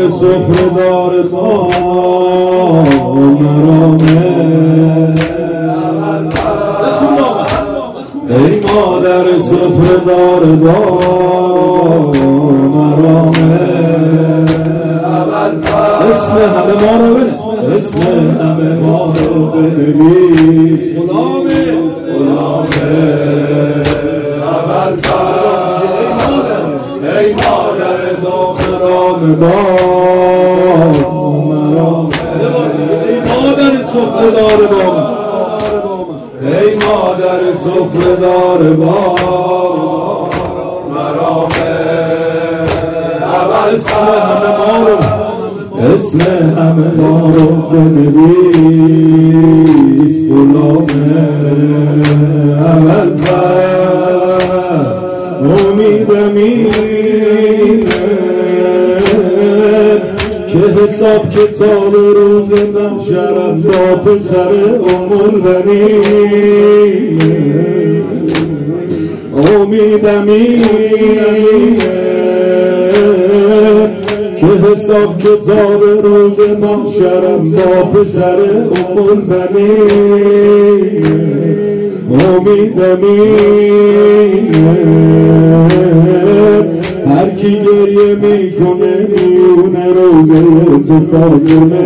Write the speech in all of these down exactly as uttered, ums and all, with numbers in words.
سفره‌دار مرامه ای مادر سفره‌دار مرامه اسم همه ما رو بنویس اسم همه ما رو بنویس غلامه غلامه اول ای مادر زهرام با ای مادر سفره‌دار با ای مادر سفره‌دار با مرامه اول اسم همه ما رو اسم همه ما رو بنویس غلامه اول فرد امیدم اینه که حساب کتاب روز محشرم با پسر عمر زنینه امیدم اینه که حساب کتاب روز محشرم با پسر عمر زنینه امیدم اینه هر کی گریه میکنه میونه روزه تو فاطمه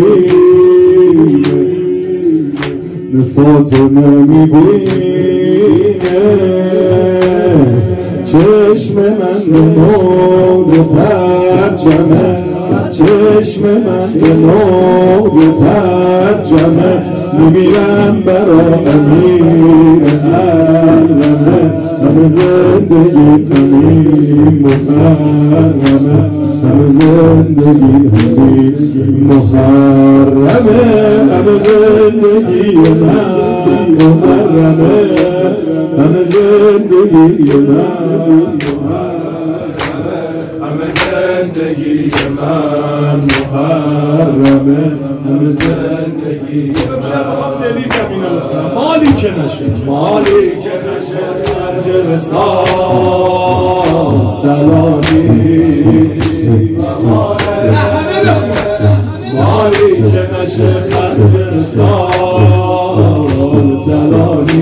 میبینه فاطمه میبینه چشم من به موج پرچمه چشم من به موج پرچمه میبینم برا امیر حرمه همه زندگی همین محرمه همه زندگی همین محرمه همه زندگی من محرمه همه زندگی من همه زندگی من محرمه همه زندگی مالی که نشه مالی که نشه خرج وصال تلانی مالی که نشه خرج وصال تلانی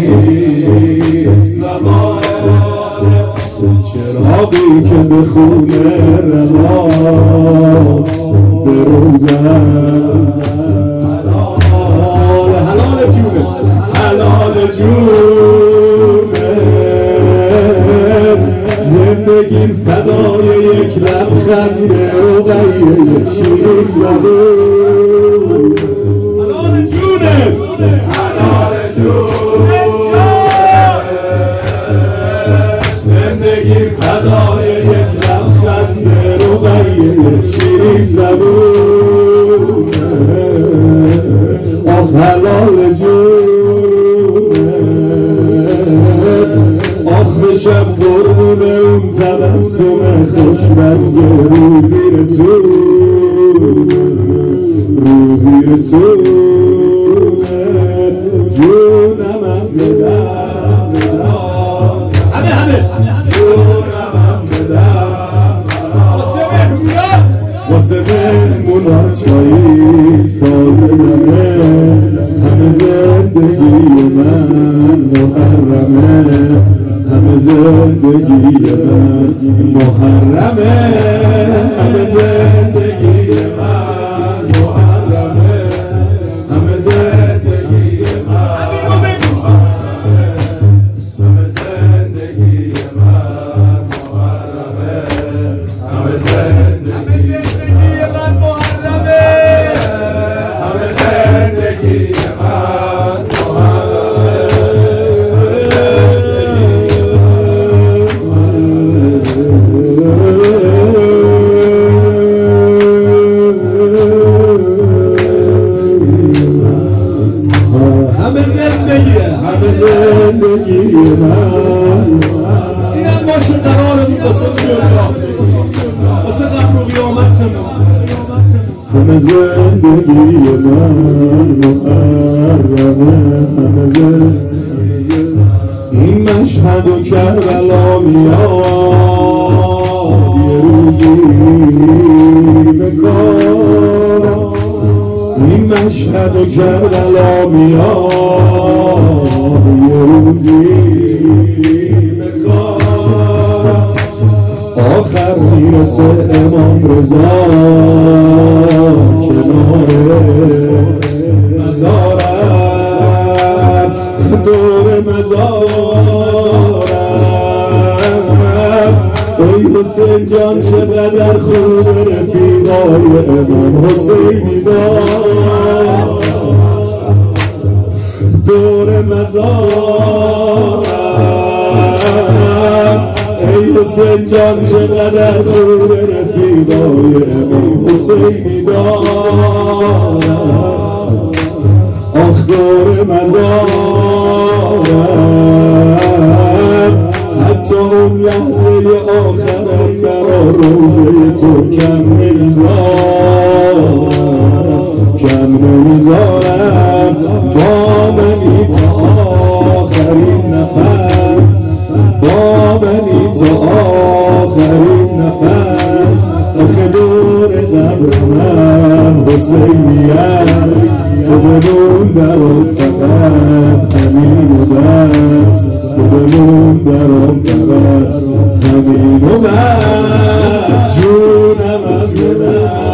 چراغی که به خونه رواست به روزم حلال جونه حلال جونه زندگی فدای یک لبخند رقیه شیرین زبون حلال جونه حلال جونه زندگی فدای یک لبخند رقیه شیرین زبونه آخ حلال جونه آخ بشم قربون اون تبسم خوشرنگ روزی رسول روزی رسول جونم هم بدم همه همه جونم هم بدم واسه مهمونا چایی تازه دمه همه زندگی من محرمه همه زندگی من محرمه همه زندگی من محرمه همه زندگی من همه زندگی من محرمه همه زندگی من محرمه همه زندگی من زندگی من اینم باشه قرارمون واسه دنیا واسه قبر و قیامتمون همه زندگی من محرمه همه زندگی این مشهد و کربلا میاد یه روزی به احمد و کربلا میاد یه روزی به کارم آخر میرسه امام رضا کنار مزارم دور مزارم ای حسین جان چقدر خوب رفیقای امام حسینی دار دور مزارم ای حسین جان چقدر خوب رفیقای امام حسینی دار آخ دور مزارم حتی اون لحظه آخرم برا روزه تو کم نمیذارم کم نمیذارم با منی تا آخرین نفس با منی تا آخرین نفس آخه دور قبر من حسینی است تو بمون برام فقط همین و بس تو بمون برام فقط همین و بس جونم هم بدم